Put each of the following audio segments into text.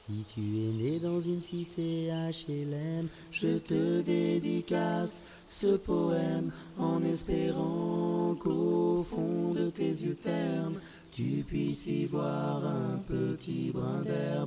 Si tu es né dans une cité HLM, je te dédicace ce poème en espérant qu'au fond de tes yeux ternes, tu puisses y voir un petit brin d'herbe.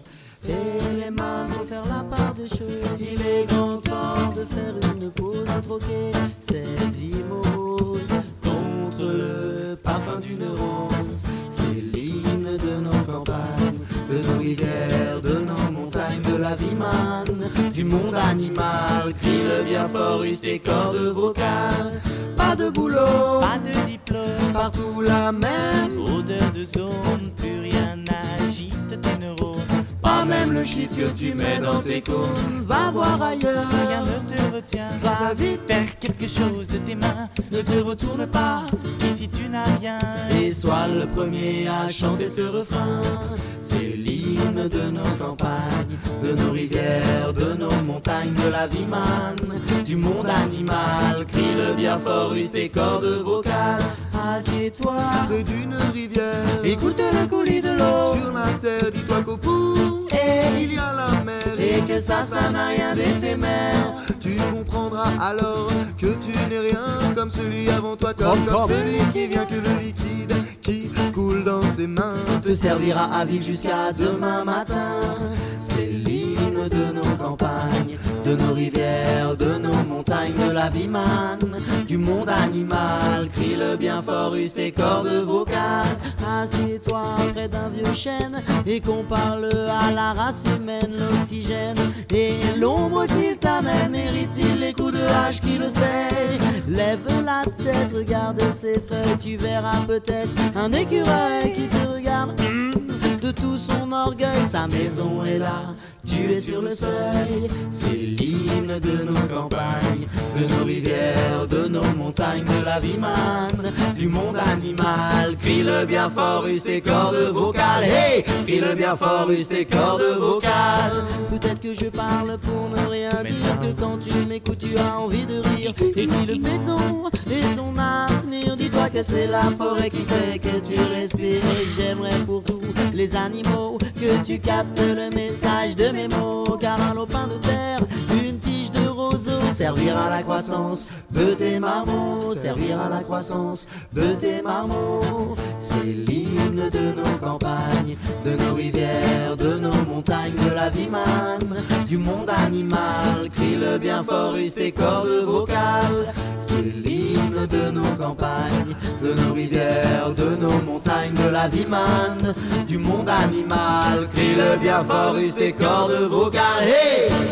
Et les mains vont faire la part des choses. Il est grand temps de faire une pause, de troquer cette vie morose contre le parfum d'une rose. C'est l'hymne de nos campagnes, de nos rivières, de nos montagnes, de la vie manne, du monde animal. Crie le bien fort, use tes cordes vocales. Pas de boulot, pas de diplôme, partout la même odeur de zone, plus rien n'agite tes neurones. Pas même le shit que tu mets dans tes cônes. Va voir ailleurs, Rien ne te retient, va vite, faire quelque chose de tes mains. ne te retourne pas, Ici tu n'as rien, et sois le premier à chanter ce refrain. C'est l'hymne de nos campagnes, de nos rivières, de nos montagnes, de la vie manne, du monde animal. Crie le bien fort, use tes cordes vocales. Assieds-toi près d'une rivière, écoute le coulis de l'eau, sur la terre, dis-toi qu'au bout et il y a la mer, et que ça n'a rien d'éphémère. tu comprendras alors que tu n'es rien comme celui avant toi, comme celui qui vient, que le liquide qui coule dans tes mains Te servira à vivre jusqu'à demain matin. C'est l'hymne de nos campagnes, de nos rivières, de nos montagnes, de la vie manne, du monde animal. Crie le bien fort, use tes cordes vocales. Assieds-toi près d'un vieux chêne et qu'on parle à la race humaine. L'oxygène et l'ombre qu'il t'amène, mérite-t-il les coups de hache qui le sait? Lève la tête, regarde ses feuilles, tu verras peut-être un écureuil qui te regarde. De tout son orgueil, sa maison est là, tu es sur le seuil. C'est l'hymne de nos campagnes, de nos rivières, de nos montagnes, de la vie manne, du monde animal. Crie le bien fort, use tes cordes vocales. Hey, crie le bien fort, use tes cordes vocales. Peut-être que je parle pour ne rien dire, que quand tu m'écoutes tu as envie de rire. Et si le béton est ton avenir, dis-toi que c'est la forêt qui fait que tu respires. Et j'aimerais pour tous les animaux que tu captes le message de mes mots, car un lopin de terre, une tige de roseau servira à la croissance de tes marmots, servira à la croissance de tes marmots. C'est l'hymne de nos campagnes, de nos rivières, de nos montagnes, de la vie manne, du monde animal. Crie le bien fort, use tes cordes vocales. C'est l'hymne de nos campagnes, de nos rivières, de nos montagnes, de la vie manne, du monde animal. Crie le bien fort, use tes cordes vocales. Hey!